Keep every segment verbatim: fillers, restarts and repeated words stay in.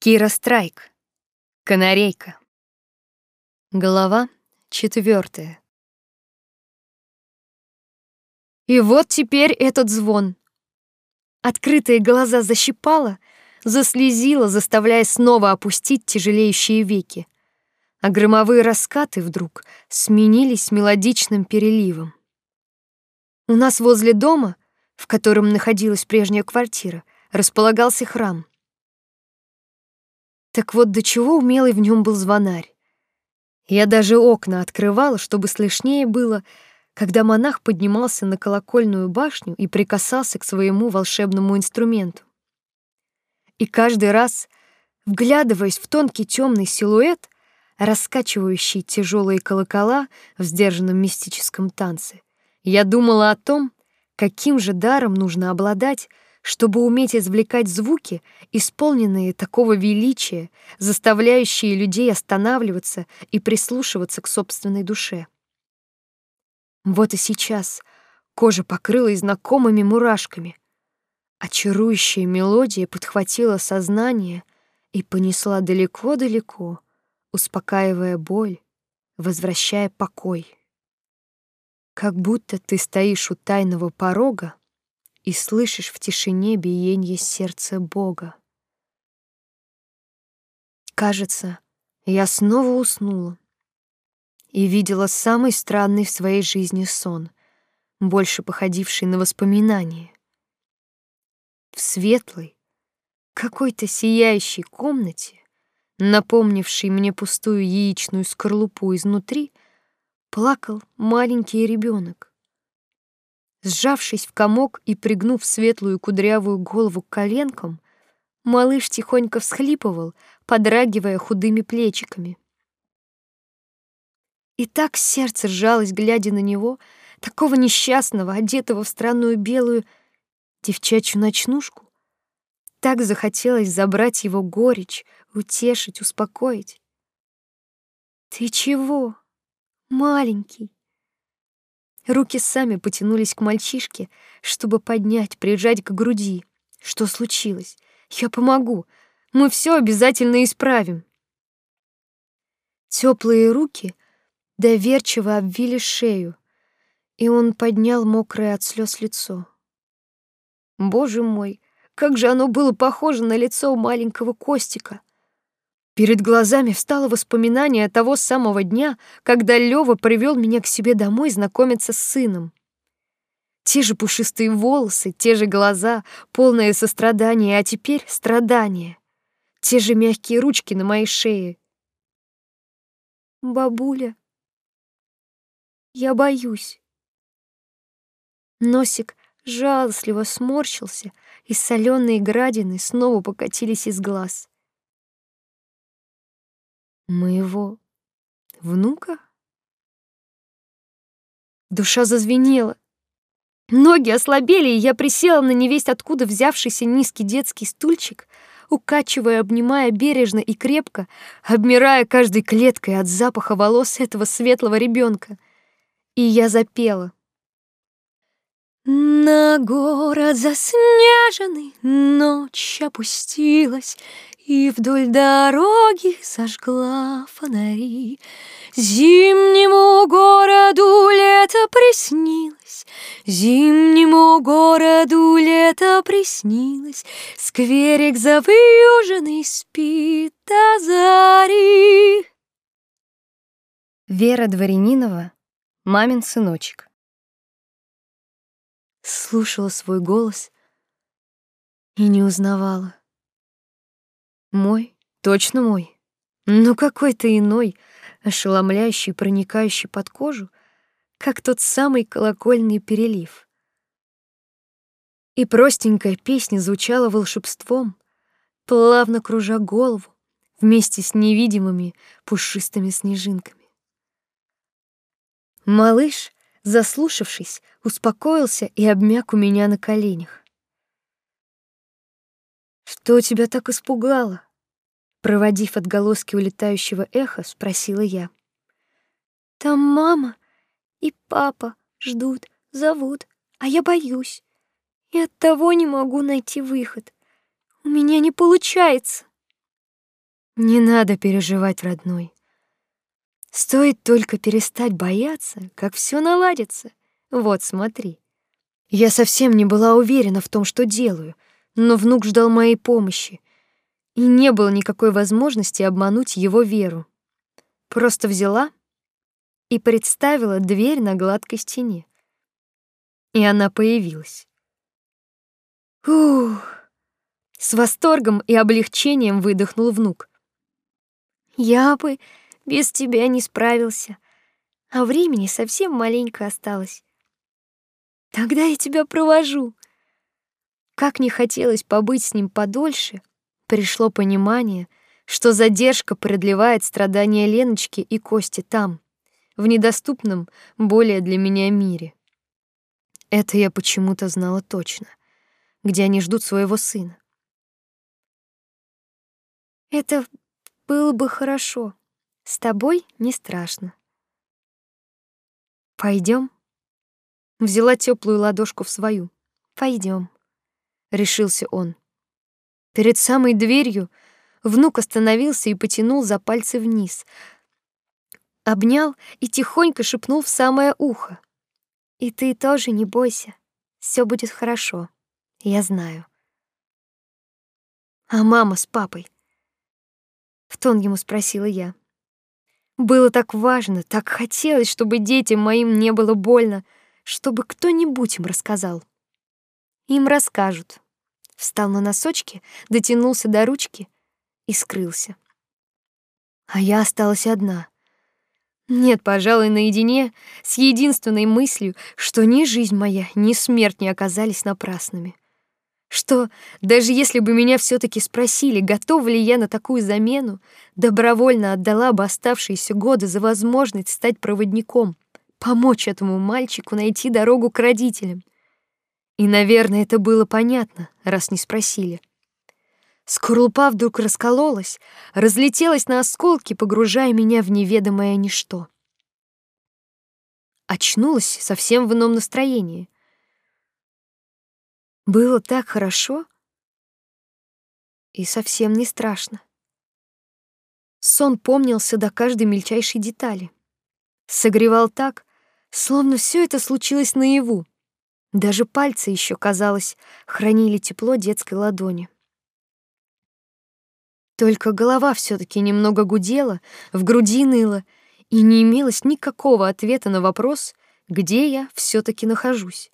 Кира Страйк. Канарейка. Глава четвёртая. И вот теперь этот звон. Открытые глаза защипало, заслезило, заставляя снова опустить тяжелеющие веки. А громовые раскаты вдруг сменились мелодичным переливом. У нас возле дома, в котором находилась прежняя квартира, располагался храм. Так вот, до чего умелый в нем был звонарь. Я даже окна открывала, чтобы слышнее было, когда монах поднимался на колокольную башню и прикасался к своему волшебному инструменту. И каждый раз, вглядываясь в тонкий темный силуэт, раскачивающий тяжелые колокола в сдержанном мистическом танце, я думала о том, каким же даром нужно обладать, чтобы уметь извлекать звуки, исполненные такого величия, заставляющие людей останавливаться и прислушиваться к собственной душе. Вот и сейчас кожа покрылась знакомыми мурашками. Очарующая мелодия подхватила сознание и понесла далеко-далеко, успокаивая боль, возвращая покой. Как будто ты стоишь у тайного порога и слышишь в тишине биение сердца Бога. Кажется, я снова уснула и видела самый странный в своей жизни сон, больше походивший на воспоминание. В светлой, какой-то сияющей комнате, напомнившей мне пустую яичную скорлупу изнутри, плакал маленький ребенок. Сжавшись в комок и пригнув светлую кудрявую голову к коленкам, малыш тихонько всхлипывал, подрагивая худыми плечиками. И так сердце сжалось, глядя на него, такого несчастного, одетого в странную белую девчачью ночнушку. Так захотелось забрать его горечь, утешить, успокоить. «Ты чего, маленький?» Руки сами потянулись к мальчишке, чтобы поднять, прижать к груди. Что случилось? Я помогу. Мы все обязательно исправим. Теплые руки доверчиво обвили шею, и он поднял мокрое от слез лицо. Боже мой, как же оно было похоже на лицо маленького Костика. Перед глазами встало воспоминание того самого дня, когда Лёва привёл меня к себе домой знакомиться с сыном. Те же пушистые волосы, те же глаза, полное сострадание, а теперь страдание. Те же мягкие ручки на моей шее. «Бабуля, я боюсь». Носик жалостливо сморщился, и солёные градины снова покатились из глаз. Моего внука? Душа зазвенела. Ноги ослабели, и я присела на невесть откуда взявшийся низкий детский стульчик, укачивая, обнимая бережно и крепко, обмирая каждой клеткой от запаха волос этого светлого ребенка. И я запела. На город заснеженный ночь опустилась, и вдоль дороги зажгла фонари. Зимнему городу лето приснилось, зимнему городу лето приснилось, скверик завьюженный спит до зари. Вера Дворянинова, мамин сыночек. Слушала свой голос и не узнавала. Мой, точно мой, но какой-то иной, ошеломляющий, проникающий под кожу, как тот самый колокольный перелив. И простенькая песня звучала волшебством, плавно кружа голову вместе с невидимыми пушистыми снежинками. Малыш, заслушавшись, успокоился и обмяк у меня на коленях. «Что тебя так испугало?» Проводив отголоски улетающего эха, спросила я. «Там мама и папа ждут, зовут, а я боюсь. И оттого не могу найти выход. У меня не получается». Не надо переживать, родной. Стоит только перестать бояться, как все наладится. Вот, смотри. Я совсем не была уверена в том, что делаю, но внук ждал моей помощи, и не было никакой возможности обмануть его веру. Просто взяла и представила дверь на гладкой стене. И она появилась. Ух! С восторгом и облегчением выдохнул внук. Я бы без тебя не справился, а времени совсем маленько осталось. Тогда я тебя провожу. Как не хотелось побыть с ним подольше, пришло понимание, что задержка продлевает страдания Леночки и Кости там, в недоступном более для меня мире. Это я почему-то знала точно, где они ждут своего сына. Это было бы хорошо. С тобой не страшно. Пойдем. Взяла теплую ладошку в свою. Пойдем. Решился он. Перед самой дверью внук остановился и потянул за пальцы вниз. Обнял и тихонько шепнул в самое ухо. И ты тоже не бойся. Все будет хорошо. Я знаю. А мама с папой? В тон ему спросила я. Было так важно, так хотелось, чтобы детям моим не было больно, чтобы кто-нибудь им рассказал. Им расскажут. Встал на носочки, дотянулся до ручки и скрылся. А я осталась одна. Нет, пожалуй, наедине с единственной мыслью, что ни жизнь моя, ни смерть не оказались напрасными. Что даже если бы меня все-таки спросили, готова ли я на такую замену, добровольно отдала бы оставшиеся годы за возможность стать проводником, помочь этому мальчику найти дорогу к родителям. И, наверное, это было понятно, раз не спросили. Скорлупа вдруг раскололась, разлетелась на осколки, погружая меня в неведомое ничто. Очнулась совсем в ином настроении. Было так хорошо и совсем не страшно. Сон помнился до каждой мельчайшей детали. Согревал так, словно все это случилось наяву. Даже пальцы еще, казалось, хранили тепло детской ладони. Только голова все-таки немного гудела, в груди ныла, и не имелось никакого ответа на вопрос, где я все-таки нахожусь.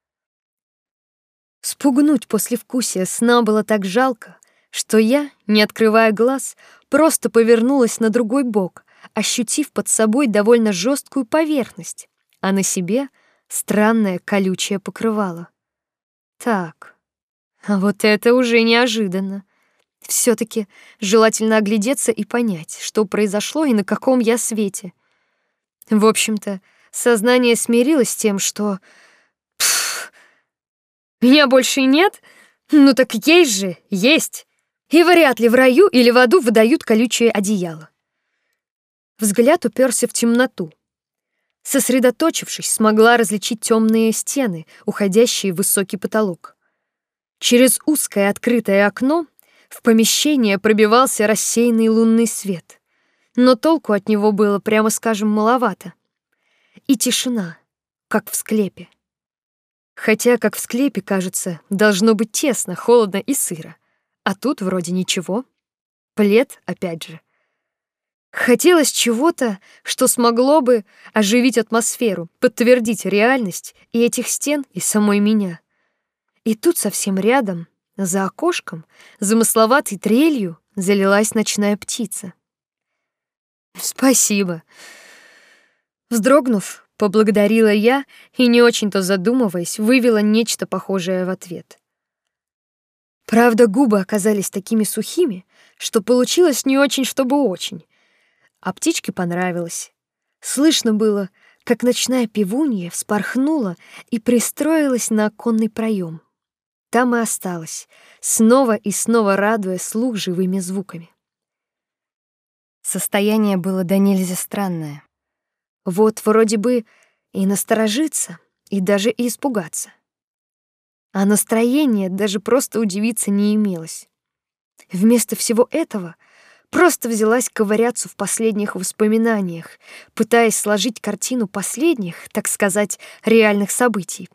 Спугнуть послевкусие сна было так жалко, что я, не открывая глаз, просто повернулась на другой бок, ощутив под собой довольно жесткую поверхность, а на себе странное колючее покрывало. Так, а вот это уже неожиданно. Все-таки желательно оглядеться и понять, что произошло и на каком я свете. В общем-то, сознание смирилось с тем, что... Пф, меня больше нет? Ну так есть же, есть. И вряд ли в раю или в аду выдают колючее одеяло. Взгляд уперся в темноту. Сосредоточившись, смогла различить темные стены, уходящие в высокий потолок. Через узкое открытое окно в помещение пробивался рассеянный лунный свет, но толку от него было, прямо скажем, маловато. И тишина, как в склепе. Хотя, как в склепе, кажется, должно быть тесно, холодно и сыро. А тут вроде ничего. Плед, опять же. Хотелось чего-то, что смогло бы оживить атмосферу, подтвердить реальность и этих стен, и самой меня. И тут совсем рядом, за окошком, замысловатой трелью залилась ночная птица. «Спасибо». Вздрогнув, поблагодарила я и, не очень-то задумываясь, вывела нечто похожее в ответ. Правда, губы оказались такими сухими, что получилось не очень, чтобы очень. А птичке понравилось. Слышно было, как ночная певунья вспорхнула и пристроилась на оконный проем. Там и осталась, снова и снова радуя слух живыми звуками. Состояние было до нельзя странное. Вот вроде бы и насторожиться, и даже и испугаться. А настроения даже просто удивиться не имелось. Вместо всего этого Просто взялась ковыряться в последних воспоминаниях, пытаясь сложить картину последних, так сказать, реальных событий.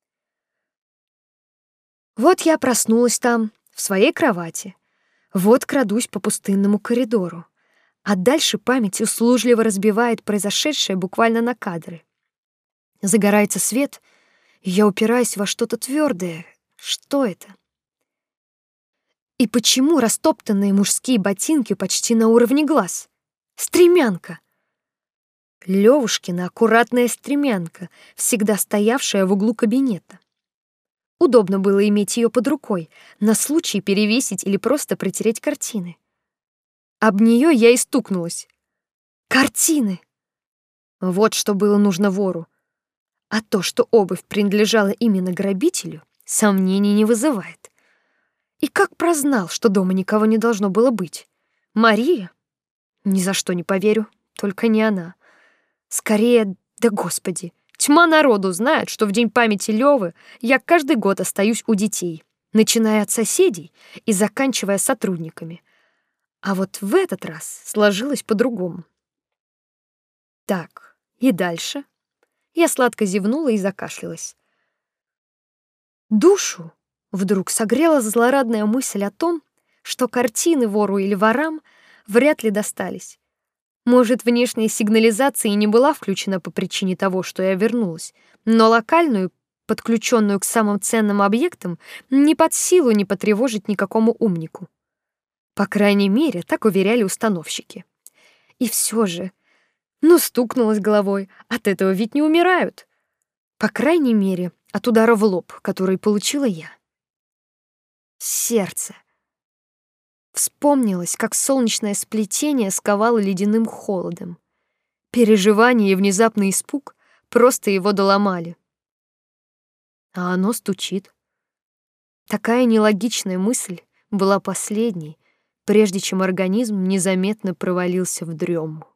Вот я проснулась там, в своей кровати. Вот крадусь по пустынному коридору. А дальше память услужливо разбивает произошедшее буквально на кадры. Загорается свет, и я упираюсь во что-то твердое. Что это? И почему растоптанные мужские ботинки почти на уровне глаз? Стремянка. Левушкина аккуратная стремянка, всегда стоявшая в углу кабинета. Удобно было иметь ее под рукой, на случай перевесить или просто притереть картины. Об нее я и стукнулась. Картины! Вот что было нужно вору. А то, что обувь принадлежала именно грабителю, сомнений не вызывает. И как прознал, что дома никого не должно было быть? Мария? Ни за что не поверю, только не она. Скорее, да господи, тьма народу знает, что в день памяти Лёвы я каждый год остаюсь у детей, начиная от соседей и заканчивая сотрудниками. А вот в этот раз сложилось по-другому. Так, и дальше? Я сладко зевнула и закашлялась. Душу вдруг согрела злорадная мысль о том, что картины вору или ворам вряд ли достались. Может, внешняя сигнализация и не была включена по причине того, что я вернулась, но локальную, подключенную к самым ценным объектам, не под силу не потревожить никакому умнику. По крайней мере, так уверяли установщики. И все же, ну, стукнулась головой, от этого ведь не умирают. По крайней мере, от удара в лоб, который получила я. Сердце. Вспомнилось, как солнечное сплетение сковало ледяным холодом. Переживание и внезапный испуг просто его доломали. А оно стучит. Такая нелогичная мысль была последней, прежде чем организм незаметно провалился в дрему.